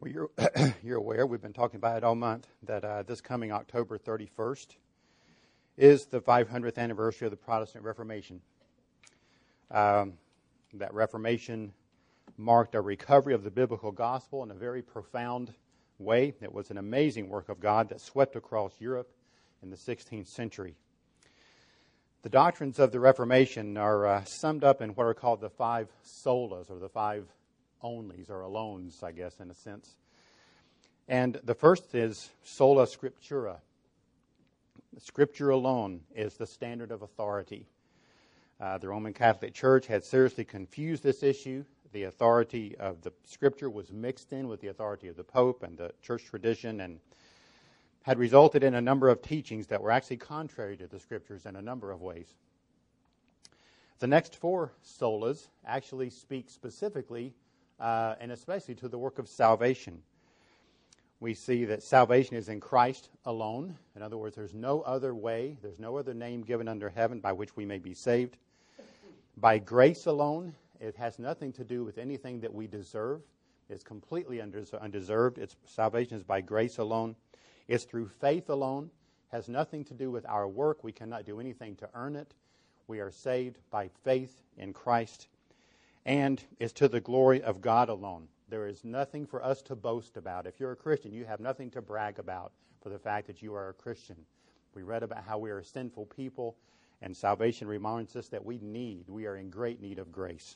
Well, you're aware, we've been talking about it all month, that this coming October 31st is the 500th anniversary of the Protestant Reformation. That Reformation marked a recovery of the biblical gospel in a very profound way. It was an amazing work of God that swept across Europe in the 16th century. The doctrines of the Reformation are summed up in what are called the five solas, or the five onlys, or alones, I guess, in a sense. And the first is sola scriptura. Scripture alone is the standard of authority. The Roman Catholic Church had seriously confused this issue. The authority of the Scripture was mixed in with the authority of the Pope and the church tradition, and had resulted in a number of teachings that were actually contrary to the Scriptures in a number of ways. The next four solas actually speak specifically and especially to the work of salvation. We see that salvation is in Christ alone. In other words, there's no other way, there's no other name given under heaven by which we may be saved. By grace alone, it has nothing to do with anything that we deserve. It's completely undeserved. Salvation is by grace alone. It's through faith alone. Has nothing to do with our work. We cannot do anything to earn it. We are saved by faith in Christ. And it's to the glory of God alone. There is nothing for us to boast about. If you're a Christian, you have nothing to brag about for the fact that you are a Christian. We read about how we are sinful people, and salvation reminds us that we are in great need of grace.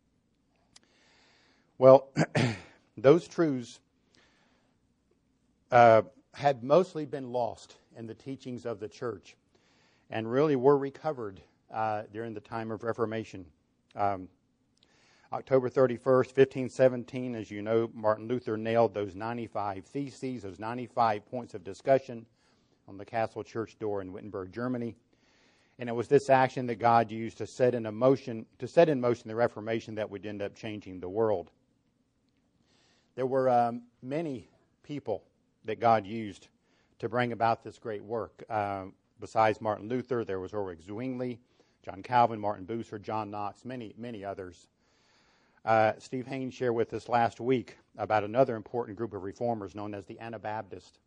Well, those truths had mostly been lost in the teachings of the church and really were recovered during the time of Reformation. October 31st, 1517, as you know, Martin Luther nailed those 95 theses, those 95 points of discussion on the Castle Church door in Wittenberg, Germany. And it was this action that God used to set in motion the Reformation that would end up changing the world. There were many people that God used to bring about this great work. Besides Martin Luther, there was Ulrich Zwingli, John Calvin, Martin Bucer, John Knox, many others. Steve Haynes shared with us last week about another important group of reformers known as the Anabaptists.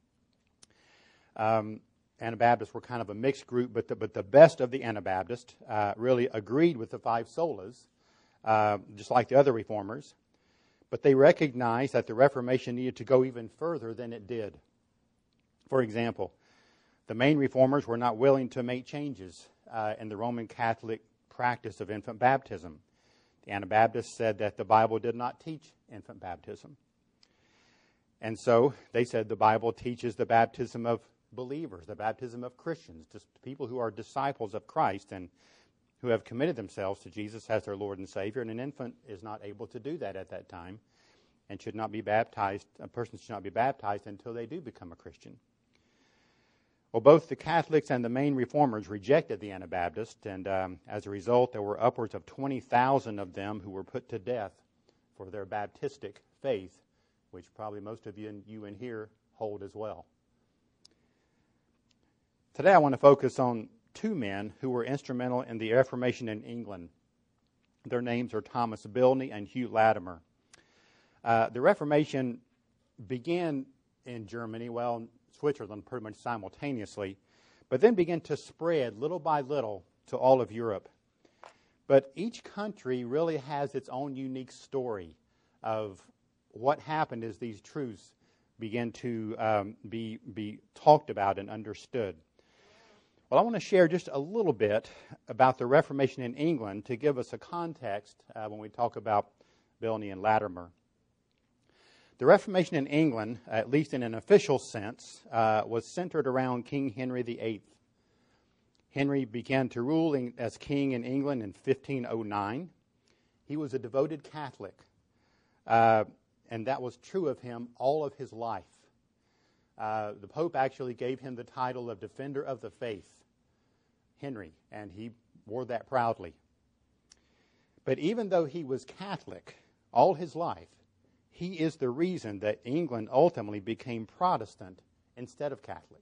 Anabaptists were kind of a mixed group, but the best of the Anabaptists really agreed with the five solas, just like the other reformers. But they recognized that the Reformation needed to go even further than it did. For example, the main reformers were not willing to make changes in the Roman Catholic practice of infant baptism. The Anabaptists said that the Bible did not teach infant baptism. And so they said the Bible teaches the baptism of believers, the baptism of Christians, just people who are disciples of Christ and who have committed themselves to Jesus as their Lord and Savior. And an infant is not able to do that at that time and should not be baptized. A person should not be baptized until they do become a Christian. Well, both the Catholics and the main reformers rejected the Anabaptists, and as a result, there were upwards of 20,000 of them who were put to death for their Baptistic faith, which probably most of you in here hold as well. Today I want to focus on two men who were instrumental in the Reformation in England. Their names are Thomas Bilney and Hugh Latimer. The Reformation began in Germany, Switzerland pretty much simultaneously, but then began to spread little by little to all of Europe. But each country really has its own unique story of what happened as these truths began to be talked about and understood. Well, I want to share just a little bit about the Reformation in England to give us a context when we talk about Bilney and Latimer. The Reformation in England, at least in an official sense, was centered around King Henry VIII. Henry began to rule as king in England in 1509. He was a devoted Catholic, and that was true of him all of his life. The Pope actually gave him the title of Defender of the Faith, Henry, and he wore that proudly. But even though he was Catholic all his life, he is the reason that England ultimately became Protestant instead of Catholic.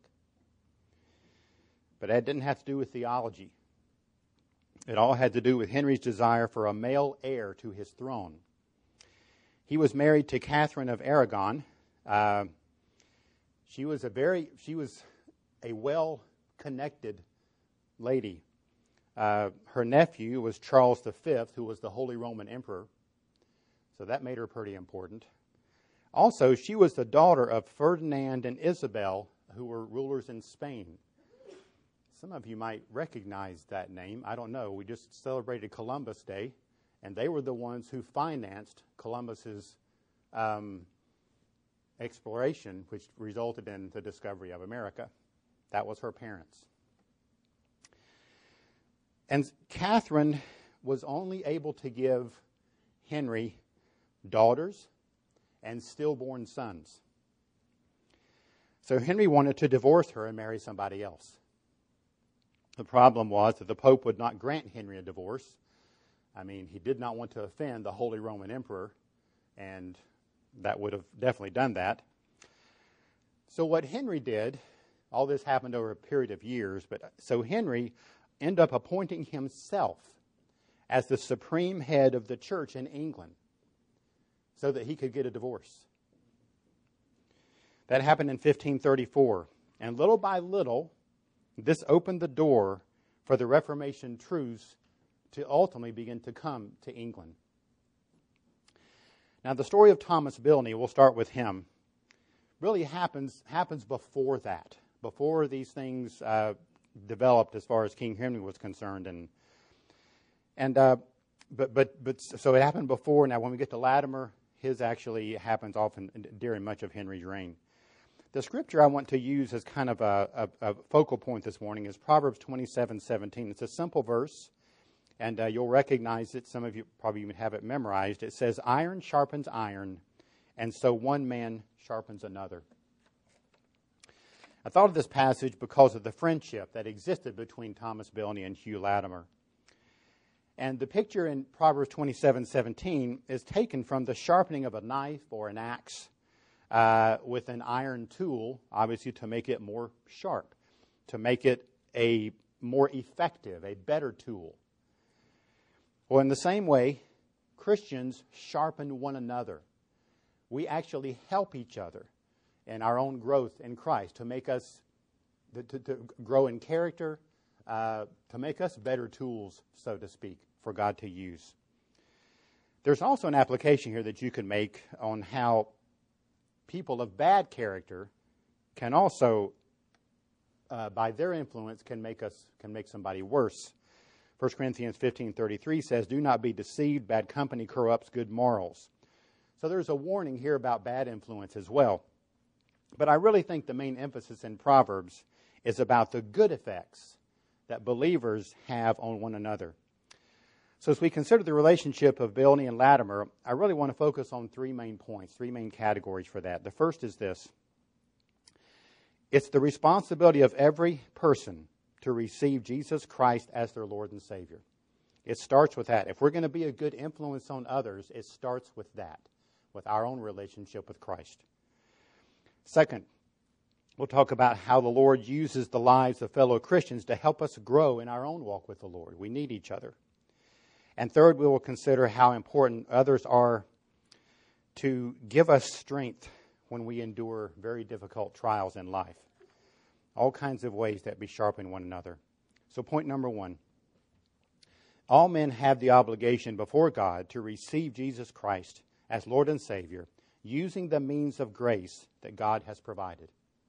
But that didn't have to do with theology. It all had to do with Henry's desire for a male heir to his throne. He was married to Catherine of Aragon. She was a well-connected lady. Her nephew was Charles V, who was the Holy Roman Emperor. So that made her pretty important. Also, she was the daughter of Ferdinand and Isabel, who were rulers in Spain. Some of you might recognize that name. I don't know. We just celebrated Columbus Day, and they were the ones who financed Columbus's exploration, which resulted in the discovery of America. That was her parents. And Catherine was only able to give Henry daughters and stillborn sons. So Henry wanted to divorce her and marry somebody else. The problem was that the Pope would not grant Henry a divorce. I mean, he did not want to offend the Holy Roman Emperor, and that would have definitely done that. So what Henry did, all this happened over a period of years, so Henry ended up appointing himself as the supreme head of the church in England so that he could get a divorce. That happened in 1534. And little by little, this opened the door for the Reformation truths to ultimately begin to come to England. Now, the story of Thomas Bilney, we'll start with him, really happens before that, before these things developed as far as King Henry was concerned. So it happened before. Now, when we get to Latimer, his actually happens often during much of Henry's reign. The scripture I want to use as kind of a focal point this morning is Proverbs 27:17. It's a simple verse, and you'll recognize it. Some of you probably even have it memorized. It says, "Iron sharpens iron, and so one man sharpens another." I thought of this passage because of the friendship that existed between Thomas Bilney and Hugh Latimer. And the picture in Proverbs 27:17 is taken from the sharpening of a knife or an axe with an iron tool, obviously to make it more sharp, to make it a more effective, a better tool. Well, in the same way, Christians sharpen one another. We actually help each other in our own growth in Christ to make us to grow in character, to make us better tools, so to speak, for God to use. There's also an application here that you can make on how people of bad character can also, by their influence, can make somebody worse. 1 Corinthians 15:33 says, "Do not be deceived, bad company corrupts good morals." So there's a warning here about bad influence as well. But I really think the main emphasis in Proverbs is about the good effects that believers have on one another. So as we consider the relationship of Bilney and Latimer, I really want to focus on three main points, three main categories for that. The first is this. It's the responsibility of every person to receive Jesus Christ as their Lord and Savior. It starts with that. If we're going to be a good influence on others, it starts with that, with our own relationship with Christ. Second, we'll talk about how the Lord uses the lives of fellow Christians to help us grow in our own walk with the Lord. We need each other. And third, we will consider how important others are to give us strength when we endure very difficult trials in life. All kinds of ways that we sharpen one another. So point number one, all men have the obligation before God to receive Jesus Christ as Lord and Savior, using the means of grace that God has provided.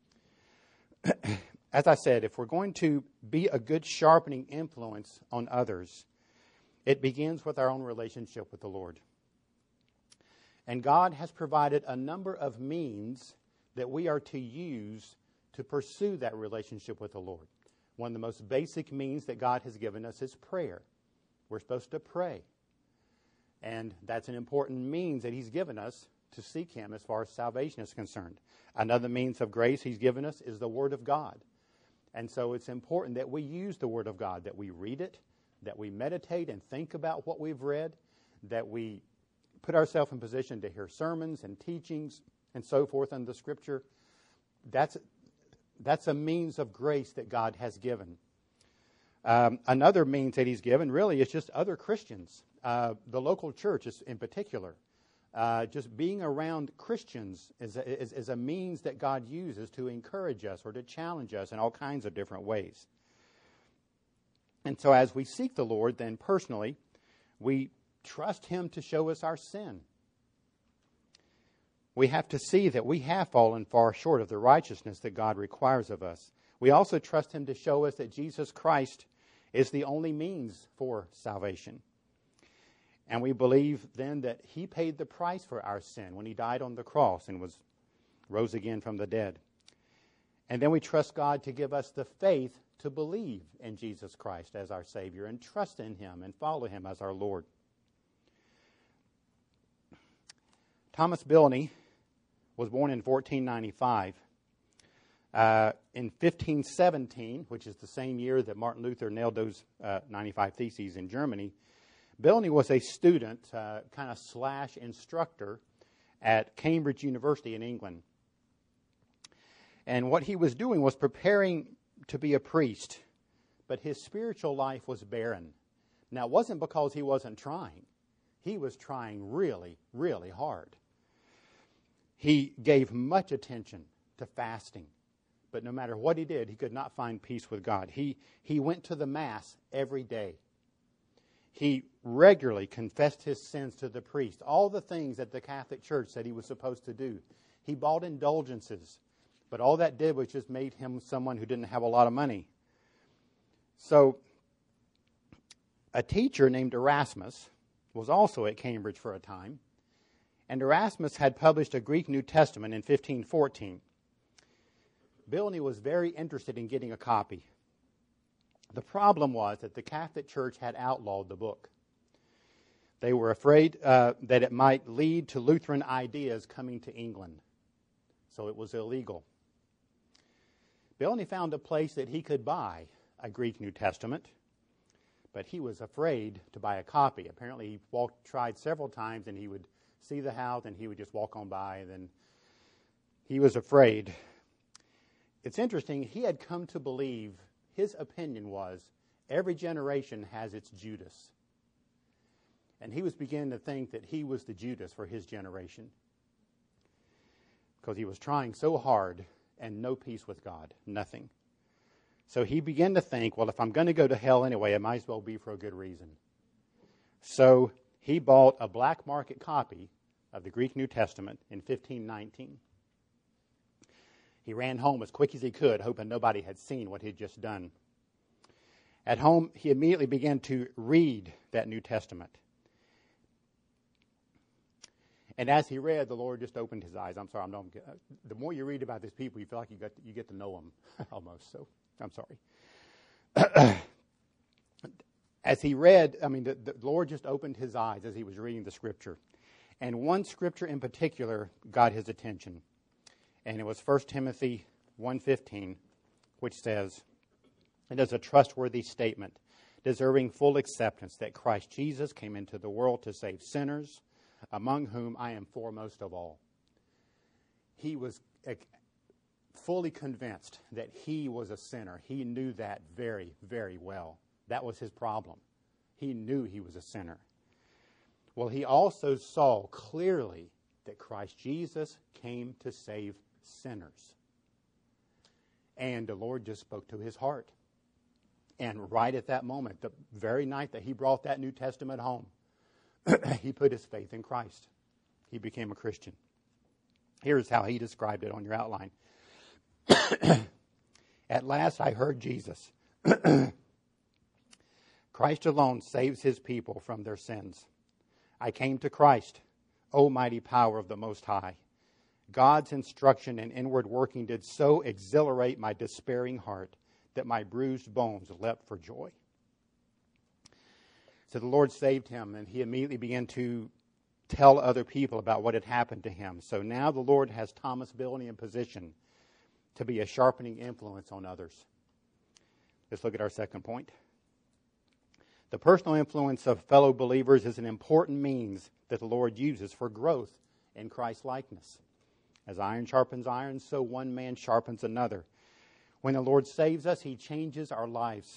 As I said, if we're going to be a good sharpening influence on others, it begins with our own relationship with the Lord. And God has provided a number of means that we are to use to pursue that relationship with the Lord. One of the most basic means that God has given us is prayer. We're supposed to pray. And that's an important means that He's given us to seek Him as far as salvation is concerned. Another means of grace He's given us is the Word of God. And so it's important that we use the Word of God, that we read it, that we meditate and think about what we've read, that we put ourselves in position to hear sermons and teachings and so forth in the Scripture. That's a means of grace that God has given. Another means that He's given really is just other Christians, the local church in particular. just being around Christians is a means that God uses to encourage us or to challenge us in all kinds of different ways. And so as we seek the Lord, then personally, we trust Him to show us our sin. We have to see that we have fallen far short of the righteousness that God requires of us. We also trust Him to show us that Jesus Christ is the only means for salvation. And we believe then that He paid the price for our sin when He died on the cross and rose again from the dead. And then we trust God to give us the faith to believe in Jesus Christ as our Savior and trust in Him and follow Him as our Lord. Thomas Bilney was born in 1495. In 1517, which is the same year that Martin Luther nailed those 95 Theses in Germany, Bilney was a student, kind of / instructor at Cambridge University in England. And what he was doing was preparing to be a priest, but his spiritual life was barren. Now, it wasn't because he wasn't trying. He was trying really, really hard. He gave much attention to fasting, but no matter what he did, he could not find peace with God. He went to the Mass every day. He regularly confessed his sins to the priest, all the things that the Catholic Church said he was supposed to do. He bought indulgences, but all that did was just made him someone who didn't have a lot of money. So, a teacher named Erasmus was also at Cambridge for a time, and Erasmus had published a Greek New Testament in 1514. Bilney was very interested in getting a copy. The problem was that the Catholic Church had outlawed the book. They were afraid that it might lead to Lutheran ideas coming to England, so it was illegal. Bilney found a place that he could buy a Greek New Testament, but he was afraid to buy a copy. Apparently he tried several times, and he would see the house and he would just walk on by, and then he was afraid. It's interesting, he had come to believe, his opinion was, every generation has its Judas. And he was beginning to think that he was the Judas for his generation, because he was trying so hard and no peace with God, nothing. So he began to think, well, if I'm going to go to hell anyway, it might as well be for a good reason. So he bought a black market copy of the Greek New Testament in 1519. He ran home as quick as he could, hoping nobody had seen what he'd just done. At home, he immediately began to read that New Testament. And as he read, the Lord just opened his eyes. I'm sorry, the more you read about these people, you feel like you get to know them almost. So I'm sorry. As he read, the Lord just opened his eyes as he was reading the Scripture. And one Scripture in particular got his attention. And it was 1 Timothy 1:15, which says, it is a trustworthy statement, deserving full acceptance, that Christ Jesus came into the world to save sinners, among whom I am foremost of all. He was fully convinced that he was a sinner. He knew that very, very well. That was his problem. He knew he was a sinner. Well, he also saw clearly that Christ Jesus came to save sinners. And the Lord just spoke to his heart. And right at that moment, the very night that he brought that New Testament home, he put his faith in Christ. He became a Christian. Here's how he described it on your outline. At last I heard Jesus. Christ alone saves his people from their sins. I came to Christ, O mighty power of the Most High. God's instruction and inward working did so exhilarate my despairing heart that my bruised bones leapt for joy. So the Lord saved him, and he immediately began to tell other people about what had happened to him. So now the Lord has Thomas Bilney in position to be a sharpening influence on others. Let's look at our second point. The personal influence of fellow believers is an important means that the Lord uses for growth in Christ's likeness. As iron sharpens iron, so one man sharpens another. When the Lord saves us, he changes our lives.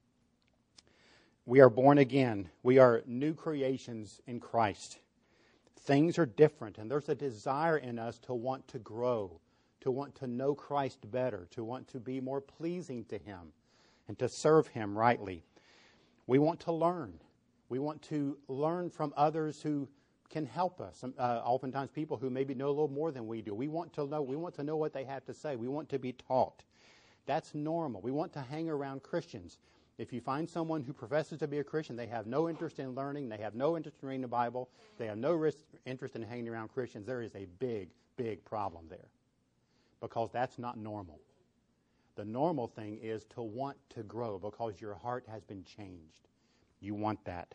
We are born again. We are new creations in Christ. Things are different, and there's a desire in us to want to grow, to want to know Christ better, to want to be more pleasing to Him, and to serve Him rightly. We want to learn. We want to learn from others who can help us. Oftentimes people who maybe know a little more than we do. We want to know what they have to say. We want to be taught. That's normal. We want to hang around Christians. If you find someone who professes to be a Christian, they have no interest in learning, they have no interest in reading the Bible, they have no interest in hanging around Christians, there is a big, big problem there. Because that's not normal. The normal thing is to want to grow because your heart has been changed. You want that.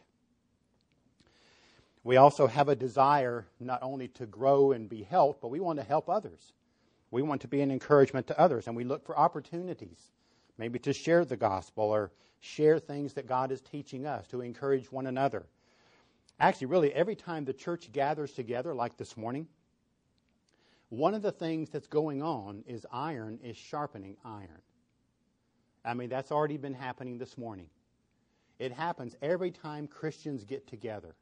We also have a desire not only to grow and be helped, but we want to help others. We want to be an encouragement to others, and we look for opportunities, maybe to share the gospel or share things that God is teaching us, to encourage one another. Actually, really, every time the church gathers together, like this morning, one of the things that's going on is iron is sharpening iron. I mean, that's already been happening this morning. It happens every time Christians get together.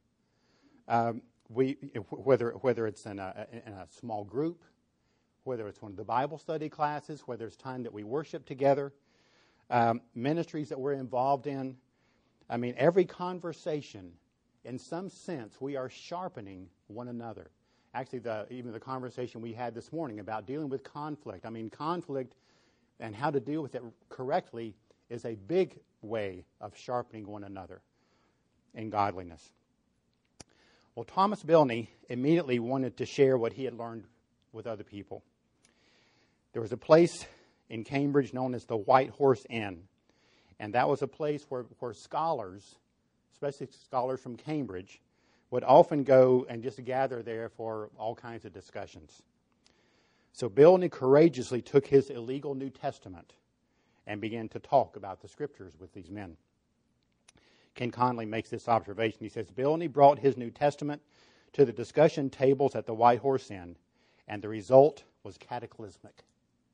Whether it's in a small group, whether it's one of the Bible study classes, whether it's time that we worship together, ministries that we're involved in. I mean, every conversation, in some sense, we are sharpening one another. Actually, even the conversation we had this morning about dealing with conflict. I mean, conflict and how to deal with it correctly is a big way of sharpening one another in godliness. Well, Thomas Bilney immediately wanted to share what he had learned with other people. There was a place in Cambridge known as the White Horse Inn, and that was a place where scholars, especially scholars from Cambridge, would often go and just gather there for all kinds of discussions. So Bilney courageously took his illegal New Testament and began to talk about the Scriptures with these men. Ken Conley makes this observation. He says, Bilney brought his New Testament to the discussion tables at the White Horse Inn, and the result was cataclysmic.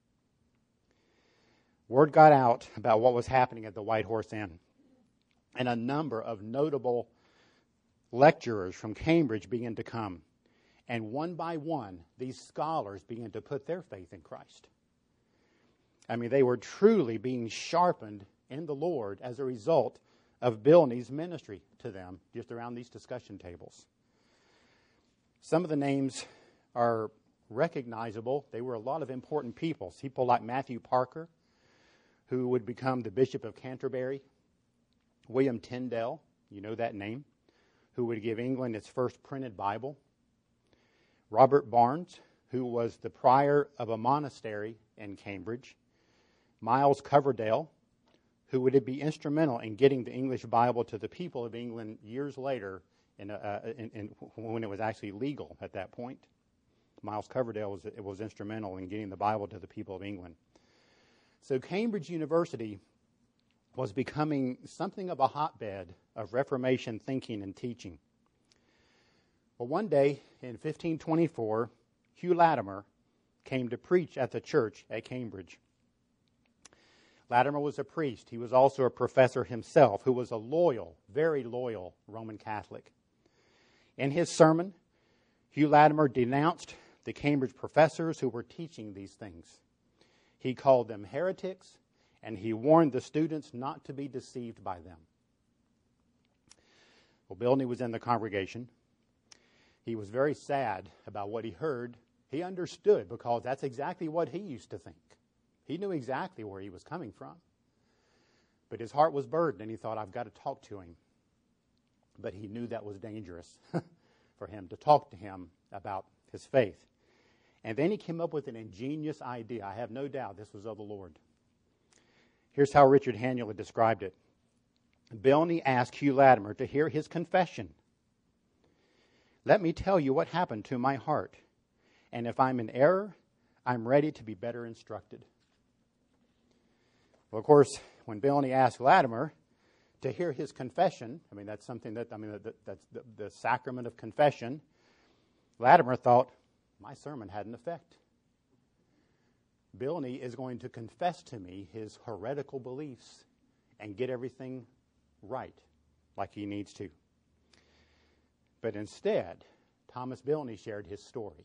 Word got out about what was happening at the White Horse Inn, and a number of notable lecturers from Cambridge began to come. And one by one, these scholars began to put their faith in Christ. I mean, they were truly being sharpened in the Lord as a result of Bilney's ministry to them just around these discussion tables. Some of the names are recognizable. They were a lot of important people. People like Matthew Parker, who would become the Bishop of Canterbury. William Tyndale, you know that name, who would give England its first printed Bible. Robert Barnes, who was the prior of a monastery in Cambridge. Miles Coverdale, who would be instrumental in getting the English Bible to the people of England years later when it was actually legal at that point. Miles Coverdale was instrumental in getting the Bible to the people of England. So Cambridge University was becoming something of a hotbed of Reformation thinking and teaching. Well, one day in 1524, Hugh Latimer came to preach at the church at Cambridge. Latimer was a priest. He was also a professor himself who was a loyal, very loyal Roman Catholic. In his sermon, Hugh Latimer denounced the Cambridge professors who were teaching these things. He called them heretics, and he warned the students not to be deceived by them. Well, Bilney was in the congregation. He was very sad about what he heard. He understood because that's exactly what he used to think. He knew exactly where he was coming from. But his heart was burdened, and he thought, I've got to talk to him. But he knew that was dangerous for him to talk to him about his faith. And then he came up with an ingenious idea. I have no doubt this was of the Lord. Here's how Richard Hannula described it. Bilney asked Hugh Latimer to hear his confession. Let me tell you what happened to my heart. And if I'm in error, I'm ready to be better instructed. Well, of course, when Bilney asked Latimer to hear his confession, that's something that's the sacrament of confession. Latimer thought, my sermon had an effect. Bilney is going to confess to me his heretical beliefs and get everything right like he needs to. But instead, Thomas Bilney shared his story.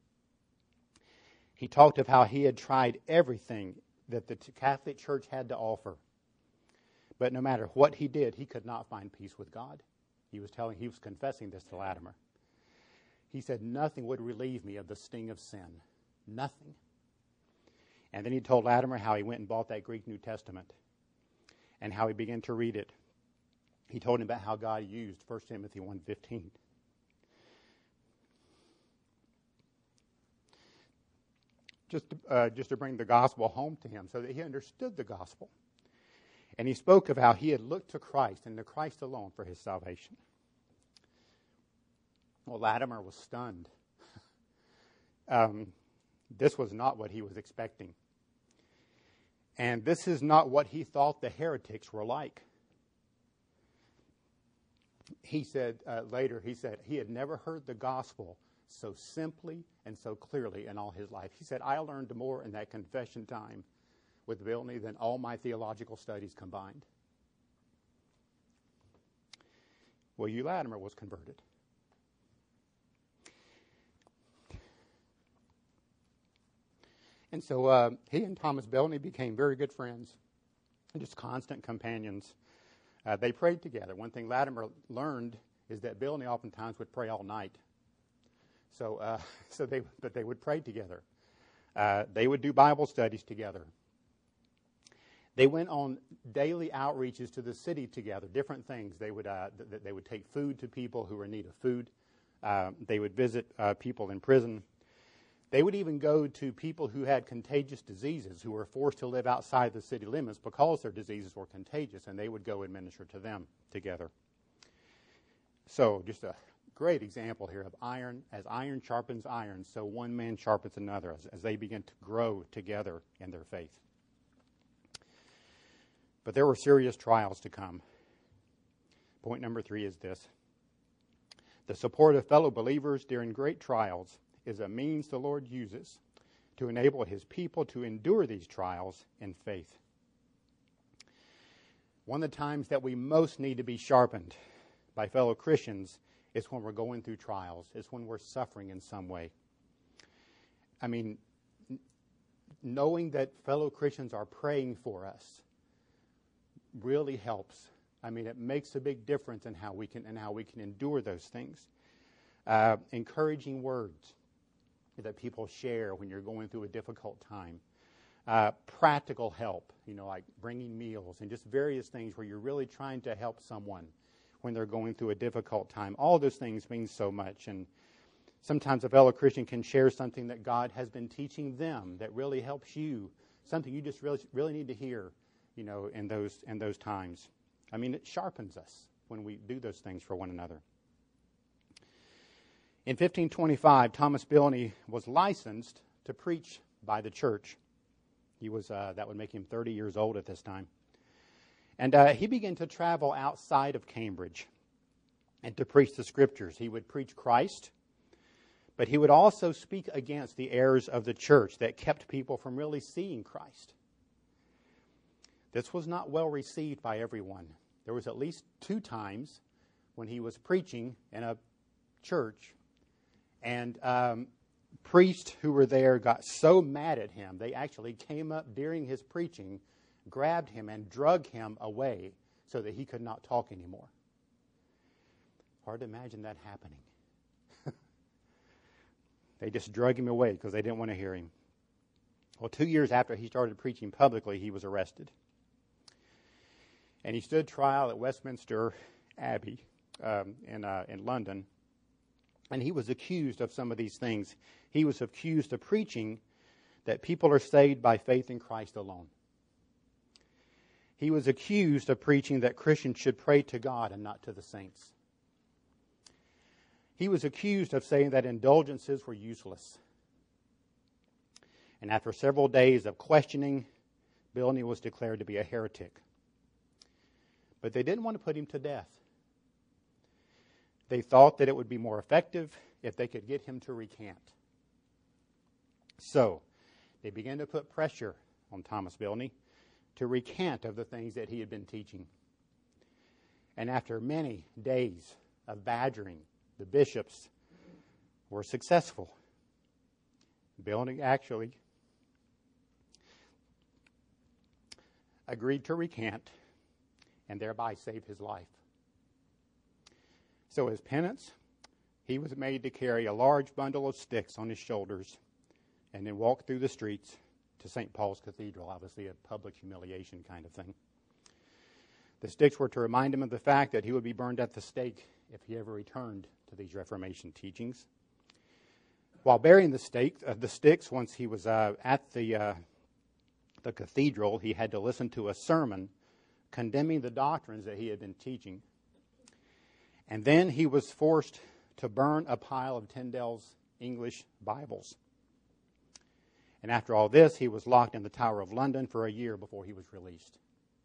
He talked of how he had tried everything that the Catholic Church had to offer. But no matter what he did, he could not find peace with God. He was confessing this to Latimer. He said, nothing would relieve me of the sting of sin. Nothing. And then he told Latimer how he went and bought that Greek New Testament and how he began to read it. He told him about how God used 1 Timothy 1:15. Just to bring the gospel home to him so that he understood the gospel. And he spoke of how he had looked to Christ and to Christ alone for his salvation. Well, Latimer was stunned. This was not what he was expecting. And this is not what he thought the heretics were like. He said later, he had never heard the gospel so simply and so clearly in all his life. He said, I learned more in that confession time with Bilney than all my theological studies combined. Well, Hugh Latimer was converted. And so he and Thomas Bilney became very good friends, just constant companions. They prayed together. One thing Latimer learned is that Bilney oftentimes would pray all night. So they would pray together. They would do Bible studies together. They went on daily outreaches to the city together, different things. They would take food to people who were in need of food. They would visit people in prison. They would even go to people who had contagious diseases, who were forced to live outside the city limits because their diseases were contagious, and they would go and minister to them together. So just a great example here of iron. As iron sharpens iron, so one man sharpens another as they begin to grow together in their faith. But there were serious trials to come. Point number 3 is this. The support of fellow believers during great trials is a means the Lord uses to enable his people to endure these trials in faith. One of the times that we most need to be sharpened by fellow Christians is when we're going through trials. It's when we're suffering in some way. I mean, knowing that fellow Christians are praying for us really helps. I mean, it makes a big difference in how we can endure those things. Encouraging words that people share when you're going through a difficult time. Practical help, like bringing meals and just various things where you're really trying to help someone when they're going through a difficult time. All those things mean so much. And sometimes a fellow Christian can share something that God has been teaching them that really helps you, something you just really need to hear, in those times. I mean, it sharpens us when we do those things for one another. In 1525, Thomas Bilney was licensed to preach by the church. He was that would make him 30 years old at this time. And he began to travel outside of Cambridge and to preach the Scriptures. He would preach Christ, but he would also speak against the errors of the church that kept people from really seeing Christ. This was not well received by everyone. There was at least 2 times when he was preaching in a church, and priests who were there got so mad at him, they actually came up during his preaching, grabbed him, and drug him away so that he could not talk anymore. Hard to imagine that happening. They just drug him away because they didn't want to hear him. Well, 2 years after he started preaching publicly, he was arrested. And he stood trial at Westminster Abbey in London. And he was accused of some of these things. He was accused of preaching that people are saved by faith in Christ alone. He was accused of preaching that Christians should pray to God and not to the saints. He was accused of saying that indulgences were useless. And after several days of questioning, Bilney was declared to be a heretic. But they didn't want to put him to death. They thought that it would be more effective if they could get him to recant. So they began to put pressure on Thomas Bilney to recant of the things that he had been teaching. And after many days of badgering the bishops, were successful. Bilney actually agreed to recant and thereby save his life. So as penance, he was made to carry a large bundle of sticks on his shoulders and then walk through the streets to St. Paul's Cathedral, obviously a public humiliation kind of thing. The sticks were to remind him of the fact that he would be burned at the stake if he ever returned to these Reformation teachings. While bearing the sticks, once he was at the cathedral, he had to listen to a sermon condemning the doctrines that he had been teaching. And then he was forced to burn a pile of Tyndale's English Bibles. And after all this, he was locked in the Tower of London for a year before he was released.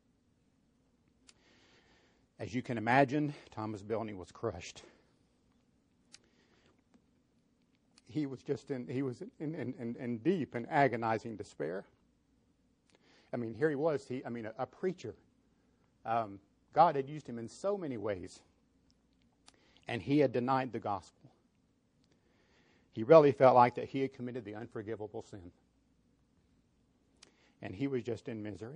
As you can imagine, Thomas Bilney was crushed. He was in deep and agonizing despair. I mean, here he was, a preacher. God had used him in so many ways, and he had denied the gospel. He really felt like that he had committed the unforgivable sin. And he was just in misery.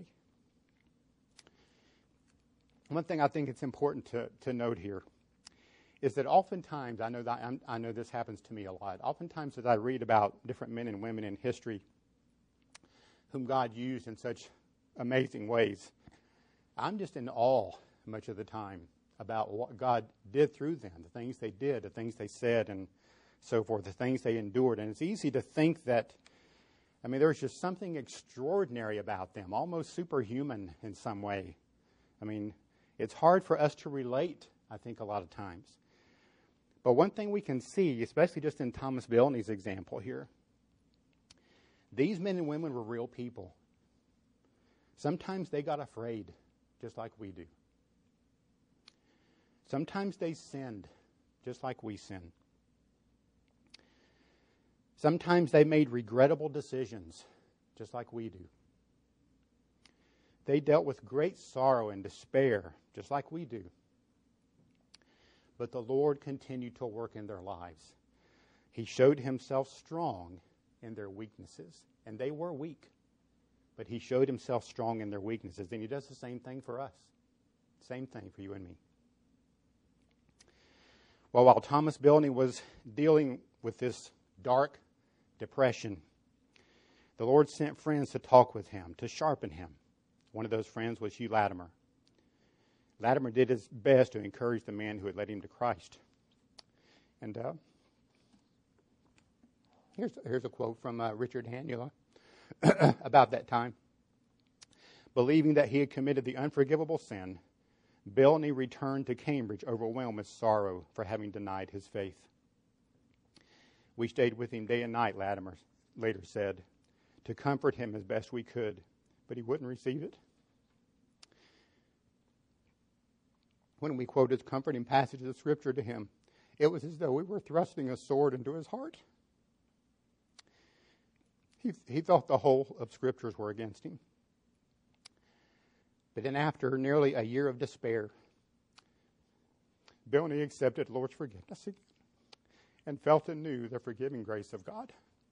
One thing I think it's important to note here is that oftentimes, I know this happens to me a lot, oftentimes as I read about different men and women in history whom God used in such amazing ways, I'm just in awe much of the time about what God did through them, the things they did, the things they said, and so forth, the things they endured. And it's easy to think that, there's just something extraordinary about them, almost superhuman in some way. It's hard for us to relate, I think, a lot of times. But one thing we can see, especially just in Thomas Bilney's example here, these men and women were real people. Sometimes they got afraid, just like we do. Sometimes they sinned, just like we sin. Sometimes they made regrettable decisions, just like we do. They dealt with great sorrow and despair, just like we do. But the Lord continued to work in their lives. He showed himself strong in their weaknesses. And they were weak. But he showed himself strong in their weaknesses. And he does the same thing for us. Same thing for you and me. Well, while Thomas Bilney was dealing with this dark depression, the Lord sent friends to talk with him, to sharpen him. One of those friends was Hugh Latimer. Latimer did his best to encourage the man who had led him to Christ. And here's a quote from Richard Hanula about that time. Believing that he had committed the unforgivable sin, Bilney returned to Cambridge overwhelmed with sorrow for having denied his faith. We stayed with him day and night, Latimer later said, to comfort him as best we could, but he wouldn't receive it. When we quoted comforting passages of Scripture to him, it was as though we were thrusting a sword into his heart. He thought the whole of Scriptures were against him. But then after nearly a year of despair, Bilney accepted the Lord's forgiveness again and felt anew the forgiving grace of God.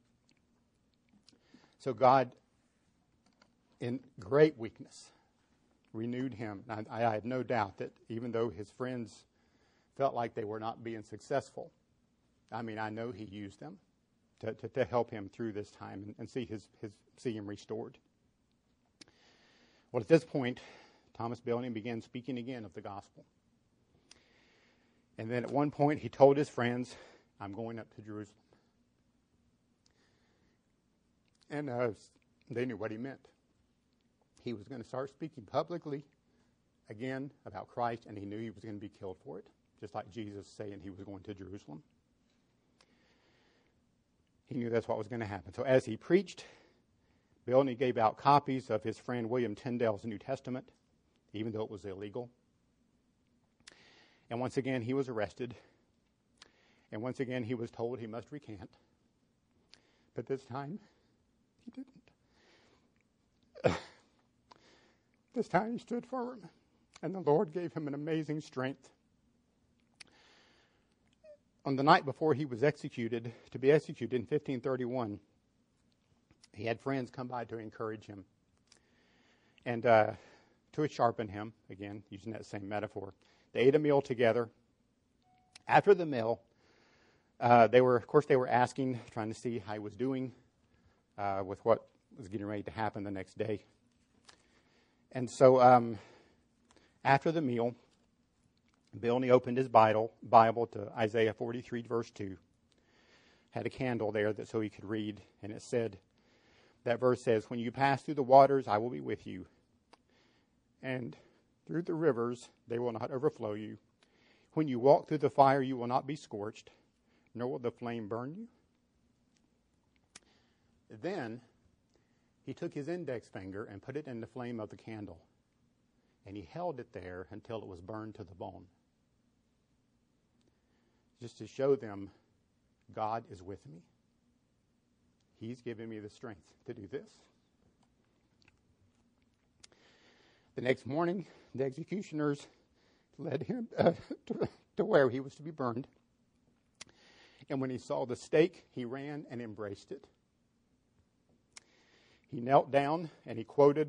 So God, in great weakness, renewed him. I have no doubt that even though his friends felt like they were not being successful, I know he used them to help him through this time and see him restored. Well, at this point, Thomas Bilney began speaking again of the gospel. And then at one point, he told his friends, I'm going up to Jerusalem. And they knew what he meant. He was going to start speaking publicly again about Christ, and he knew he was going to be killed for it, just like Jesus saying he was going to Jerusalem. He knew that's what was going to happen. So as he preached, Bilney gave out copies of his friend William Tyndale's New Testament, even though it was illegal. And once again, he was arrested. And once again, he was told he must recant. But this time, he didn't. This time, he stood firm. And the Lord gave him an amazing strength. on the night before he was executed, to be executed in 1531, he had friends come by to encourage him and to sharpen him, again, using that same metaphor. They ate a meal together. After the meal, they were asking, trying to see how he was doing with what was getting ready to happen the next day. And so after the meal, Bilney opened his Bible to Isaiah 43, verse 2. Had a candle there so he could read, and it said, that verse says, when you pass through the waters, I will be with you. And through the rivers, they will not overflow you. When you walk through the fire, you will not be scorched, nor will the flame burn you. Then he took his index finger and put it in the flame of the candle, and he held it there until it was burned to the bone. Just to show them, God is with me. He's given me the strength to do this. The next morning, the executioners led him to where he was to be burned. And when he saw the stake, he ran and embraced it. He knelt down and he quoted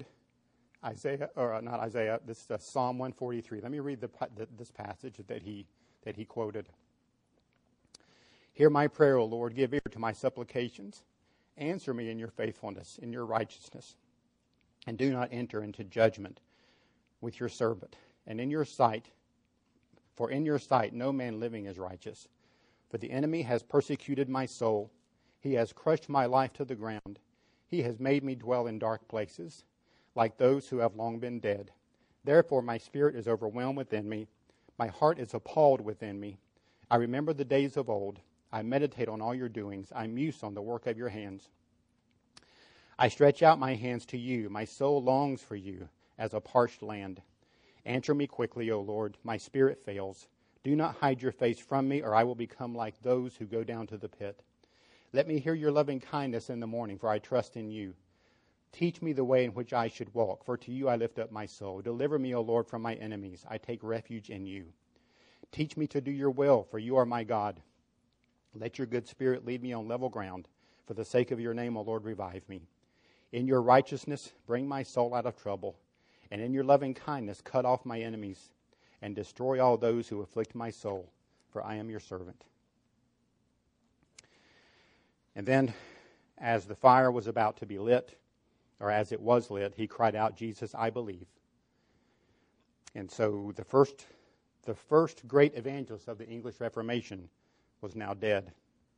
Psalm 143. Let me read this passage that he quoted. Hear my prayer, O Lord. Give ear to my supplications. Answer me in your faithfulness, in your righteousness. And do not enter into judgment with your servant. And in your sight, for in your sight no man living is righteous. For the enemy has persecuted my soul. He has crushed my life to the ground. He has made me dwell in dark places, like those who have long been dead. Therefore my spirit is overwhelmed within me. My heart is appalled within me. I remember the days of old. I meditate on all your doings. I muse on the work of your hands. I stretch out my hands to you. My soul longs for you as a parched land. Answer me quickly, O Lord. My spirit fails. Do not hide your face from me, or I will become like those who go down to the pit. Let me hear your loving kindness in the morning, for I trust in you. Teach me the way in which I should walk, for to you I lift up my soul. Deliver me, O Lord, from my enemies. I take refuge in you. Teach me to do your will, for you are my God. Let your good spirit lead me on level ground. For the sake of your name, O Lord, revive me. In your righteousness, bring my soul out of trouble. And in your loving kindness, cut off my enemies and destroy all those who afflict my soul, for I am your servant. And then, as the fire was about to be lit, or as it was lit, he cried out, Jesus, I believe. And so the first great evangelist of the English Reformation was now dead.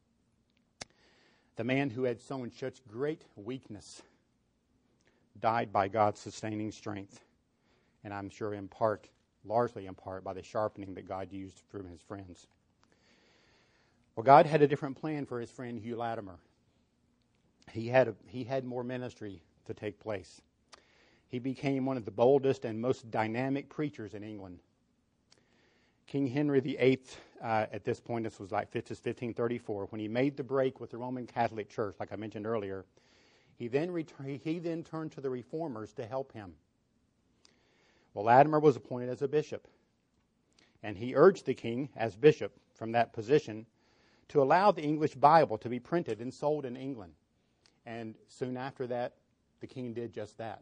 The man who had shown such great weakness died by God's sustaining strength, and I'm sure largely in part, by the sharpening that God used from his friends. Well, God had a different plan for his friend Hugh Latimer. He had more ministry to take place. He became one of the boldest and most dynamic preachers in England. King Henry VIII, at this point, this was like 1534, when he made the break with the Roman Catholic Church, like I mentioned earlier, he then turned to the reformers to help him. Well, Latimer was appointed as a bishop, and he urged the king, as bishop from that position, to allow the English Bible to be printed and sold in England. And soon after that, the king did just that.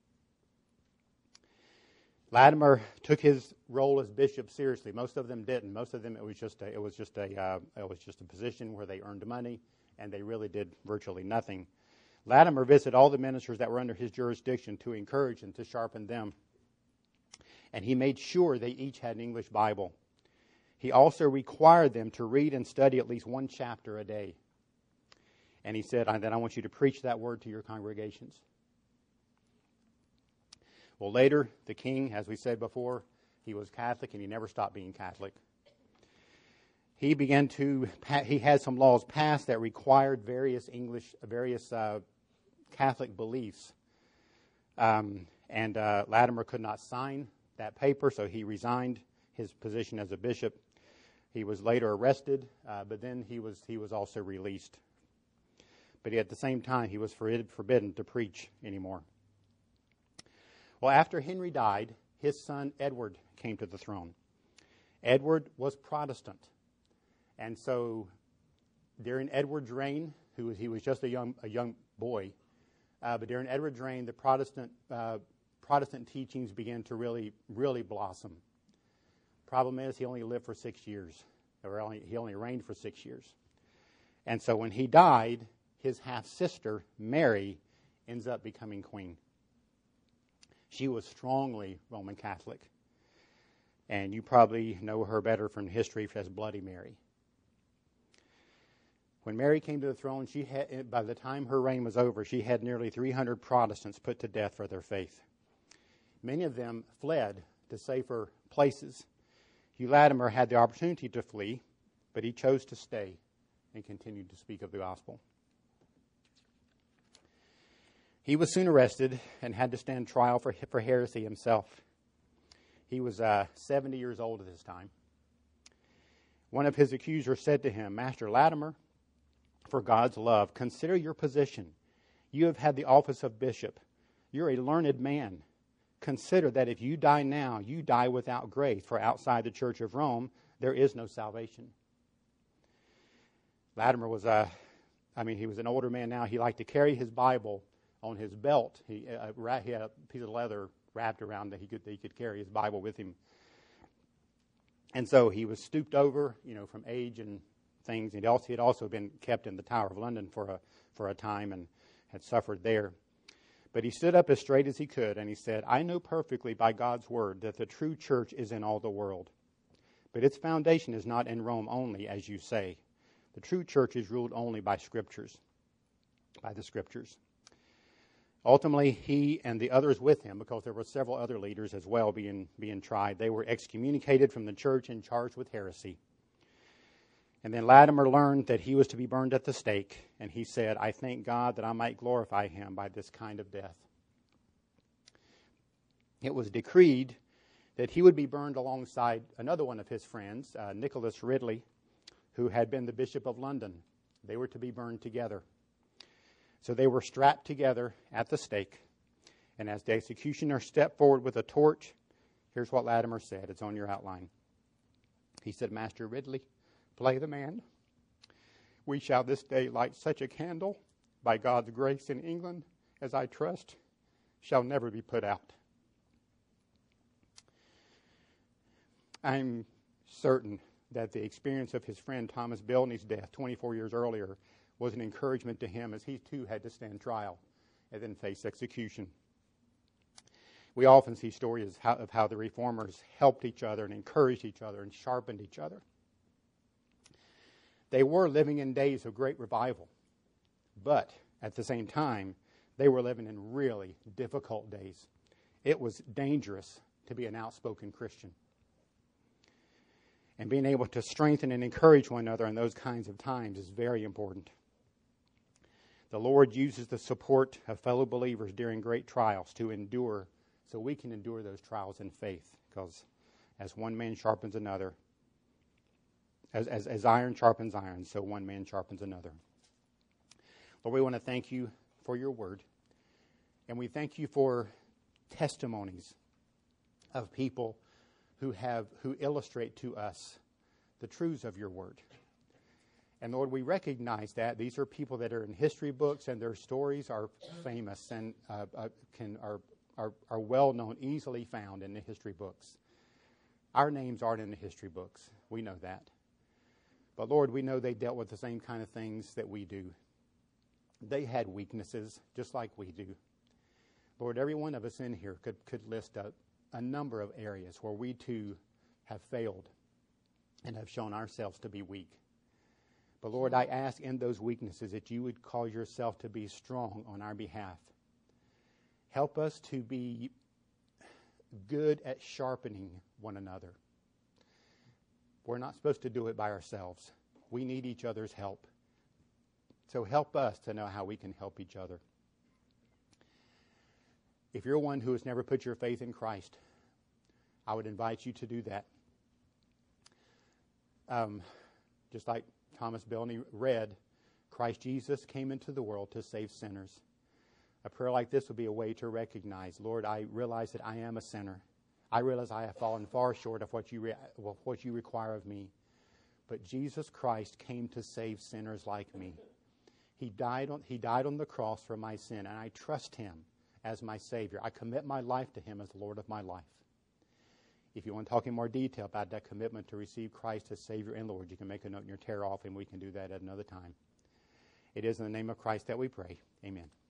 Latimer took his role as bishop seriously. Most of them didn't. Most of them it was just a position where they earned money, and they really did virtually nothing. Latimer visited all the ministers that were under his jurisdiction to encourage and to sharpen them. And he made sure they each had an English Bible. He also required them to read and study at least one chapter a day. And he said, then I want you to preach that word to your congregations. Well, later, the king, as we said before, he was Catholic, and he never stopped being Catholic. He had some laws passed that required various Catholic beliefs. And Latimer could not sign that paper, so he resigned his position as a bishop. He was later arrested, but then he was also released. But at the same time, he was forbidden to preach anymore. Well, after Henry died, his son Edward came to the throne. Edward was Protestant, And so during Edward's reign, he was just a young boy, but during Edward's reign, the Protestant teachings began to really blossom. Problem is, he only lived for 6 years, he only reigned for 6 years. And so when he died, his half-sister, Mary, ends up becoming queen. She was strongly Roman Catholic. And you probably know her better from history as Bloody Mary. When Mary came to the throne, by the time her reign was over, she had nearly 300 Protestants put to death for their faith. Many of them fled to safer places. Hugh Latimer had the opportunity to flee, but he chose to stay and continued to speak of the gospel. He was soon arrested and had to stand trial for heresy himself. He was 70 years old at this time. One of his accusers said to him, "Master Latimer, for God's love, consider your position. You have had the office of bishop. You're a learned man. Consider that if you die now, you die without grace, for outside the Church of Rome, there is no salvation." Latimer was he was an older man now. He liked to carry his Bible on his belt. He had a piece of leather wrapped around that he could carry his Bible with him. And so he was stooped over, from age and things. He had also been kept in the Tower of London for a time and had suffered there. But he stood up as straight as he could, and he said, "I know perfectly by God's word that the true church is in all the world. But its foundation is not in Rome only, as you say. The true church is ruled only by the Scriptures. Ultimately, he and the others with him, because there were several other leaders as well being tried, they were excommunicated from the church and charged with heresy. And then Latimer learned that he was to be burned at the stake, and he said, "I thank God that I might glorify him by this kind of death." It was decreed that he would be burned alongside another one of his friends, Nicholas Ridley, who had been the Bishop of London. They were to be burned together. So they were strapped together at the stake, and as the executioner stepped forward with a torch, here's what Latimer said. It's on your outline. He said, "Master Ridley, play the man. We shall this day light such a candle, by God's grace in England, as I trust shall never be put out." I'm certain that the experience of his friend Thomas Bilney's death 24 years earlier was an encouragement to him, as he too had to stand trial and then face execution. We often see stories of how the reformers helped each other and encouraged each other and sharpened each other. They were living in days of great revival, but at the same time, they were living in really difficult days. It was dangerous to be an outspoken Christian. And being able to strengthen and encourage one another in those kinds of times is very important. The Lord uses the support of fellow believers during great trials to endure, so we can endure those trials in faith. Because as one man sharpens another, as iron sharpens iron, so one man sharpens another. Lord, we want to thank you for your word. And we thank you for testimonies of people who illustrate to us the truths of your word. And Lord, we recognize that these are people that are in history books, and their stories are famous and are well known, easily found in the history books. Our names aren't in the history books. We know that. But Lord, we know they dealt with the same kind of things that we do. They had weaknesses just like we do. Lord, every one of us in here could list a number of areas where we too have failed and have shown ourselves to be weak. But Lord, I ask in those weaknesses that you would cause yourself to be strong on our behalf. Help us to be good at sharpening one another. We're not supposed to do it by ourselves. We need each other's help. So help us to know how we can help each other. If you're one who has never put your faith in Christ, I would invite you to do that. Just like Thomas Bilney read, Christ Jesus came into the world to save sinners. A prayer like this would be a way to recognize, Lord, I realize that I am a sinner. I realize I have fallen far short of what you require of me. but Jesus Christ came to save sinners like me. He died on the cross for my sin, and I trust Him as my Savior. I commit my life to Him as the Lord of my life. If you want to talk in more detail about that commitment to receive Christ as Savior and Lord, you can make a note in your tear off, and we can do that at another time. It is in the name of Christ that we pray. Amen.